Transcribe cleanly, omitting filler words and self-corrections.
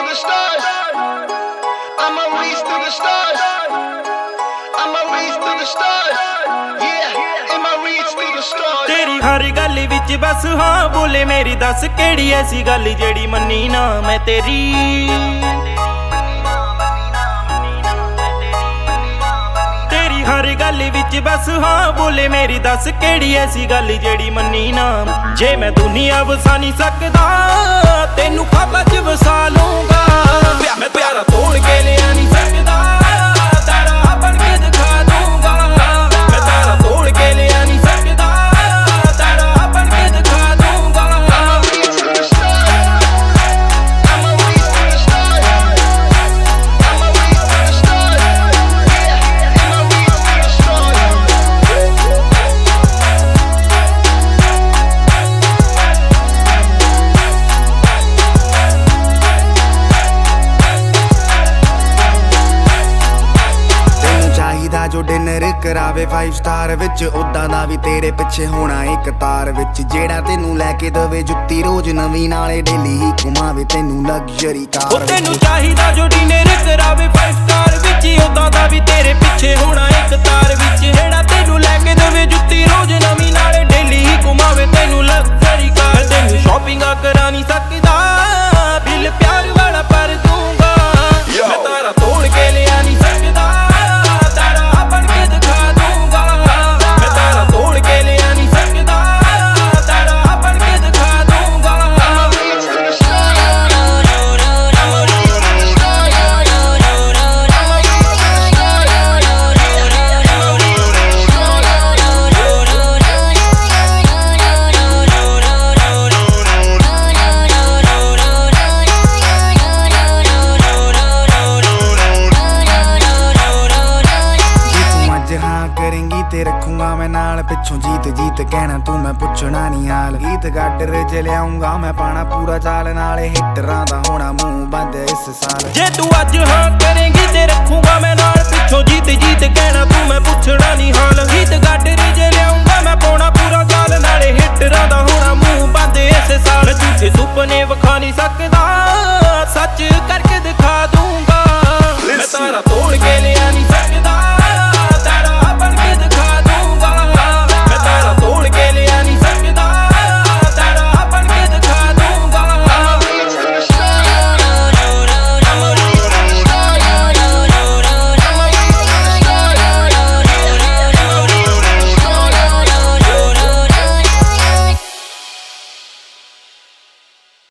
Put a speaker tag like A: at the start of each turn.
A: the stars. I'ma reach to the stars. I'ma reach to the stars. Yeah, I'ma reach to the stars.
B: तेरी हर गल विच बस हाँ बोले मेरी दस केड़ी ऐसी गल जेड़ी मन्नी ना मैं तेरी। तेरी हर गल विच बस हाँ बोले मेरी दस केड़ी ऐसी गल जेड़ी मन्नी ना। जे मैं दुनिया वसा नहीं सकदा तेनू ख्वाबां च वसा लूंगा। मैं प्यारा तोड़ के लिया नहीं सकदा तारा बन के दिखा दूंगा। मैं तारा तोड़ के लिया नहीं सकदा तारा बन के दिखा दूंगा।
A: I'ma reach to the stars. I'ma reach to the stars. Yeah, I'ma reach to the stars.
C: ਚਾਹੀਦਾ ਜੋ ਡਿਨਰ ਕਰਾਵੇ 5 ਸਟਾਰ ਵਿੱਚ ਉਦਾਂ ਦਾ ਵੀ ਤੇਰੇ ਪਿੱਛੇ ਹੋਣਾ ਇੱਕ ਤਾਰ ਵਿੱਚ ਜਿਹੜਾ ਤੈਨੂੰ ਲੈ ਕੇ ਦਵੇ ਜੁੱਤੀ ਰੋਜ਼ ਨਵੀਂ ਨਾਲੇ ਡੇਲੀ ਹੀ ਘੁਮਾਵੇ ਤੈਨੂੰ ਲਗਜ਼ਰੀ ਕਾਰ ਵਿੱਚ।
B: ਤੈਨੂੰ ਚਾਹੀਦਾ ਜੋ ਡਿਨਰ ਕਰਾਵੇ 5 ਸਟਾਰ ਵਿੱਚ ਉਦਾਂ ਦਾ ਵੀ ਤੇਰੇ ਪਿੱਛੇ ਹੋਣਾ ਇੱਕ ਤਾਰ ਵਿੱਚ ਜਿਹੜਾ ਤੈਨੂੰ ਲੈ ਕੇ ਦਵੇ ਜੁੱਤੀ ਰੋਜ਼ ਨਵੀਂ ਨਾਲੇ ਡੇਲੀ ਹੀ ਘੁਮਾਵੇ ਤੈਨੂੰ ਲਗਜ਼ਰੀ ਕਾਰ। ਤੈਨੂੰ ਸ਼ਾਪਿੰਗਾਂ ਕਰਾ ਨਹੀਂ ਸਕਦਾ ਬਿੱਲ ਪਿਆਰ ਵਾਲਾ ਭਰ ਦੂੰਗਾ। ਮੈਂ ਤਾਰਾ ਤੋੜ ਕੇ ਲਿਆ ਨਹੀਂ ਸਕਦਾ ਤਾਰਾ ਬਣ ਕੇ ਦਿਖਾ ਦੂੰਗਾ। ਮੈਂ ਤਾਰਾ ਤੋੜ ਕੇ ਲਿਆ ਨਹੀਂ ਸਕਦਾ ਤਾਰਾ ਬਣ ਕੇ ਦਿਖਾ ਦੂੰਗਾ।
A: I'ma reach to the stars. I'ma reach to the stars. I'ma reach to the stars. I'ma reach to the
C: ਅੱਜ ਹਾਂ ਕਰੇਂਗੀ ਤੇ ਰੱਖੂੰਗਾ ਮੈਂ ਨਾਲ ਪਿੱਛੋਂ ਜੀਤ ਜੀਤ ਕਹਿਣਾ ਤੂੰ ਮੈਂ ਪੁੱਛਣਾ ਨਹੀਂ ਹਾਲ। ਗੀਤ ਗਾਡਰ ਚ ਲਿਆਉਂਗਾ ਮੈਂ ਪਾਣਾ ਪੂਰਾ ਚਾਲ ਨਾਲੇ ਹਿੱਟਰਾਂ ਦਾ ਹੋਣਾ ਮੂੰਹ ਬੰਦ ਇਸ ਸਾਲ।
B: ਜੇ ਤੂੰ ਅੱਜ ਹਾਂ ਕਰੇਂਗੀ ਤੇ ਰੱਖੂੰਗਾ ਮੈਂ ਨਾਲ ਪਿੱਛੋਂ ਜੀਤ ਜੀਤ ਕਹਿਣਾ ਤੂੰ ਮੈਂ ਪੁੱਛਣਾ ਨਹੀਂ ਹਾਲ। ਗੀਤ ਗਾਡਰ ਜੇ ਲਿਆਉਂਗਾ ਮੈਂ ਪਾਉਣਾ ਪੂਰਾ ਚਾਲ ਨਾਲੇ ਹਿੱਟਰਾਂ ਦਾ ਹੋਣਾ ਮੂੰਹ ਬੰਦ ਇਸ ਸਾਲ। ਝੂਠੇ ਸੁਪਨੇ ਵਿਖਾ ਨਹੀਂ ਸਕਦਾ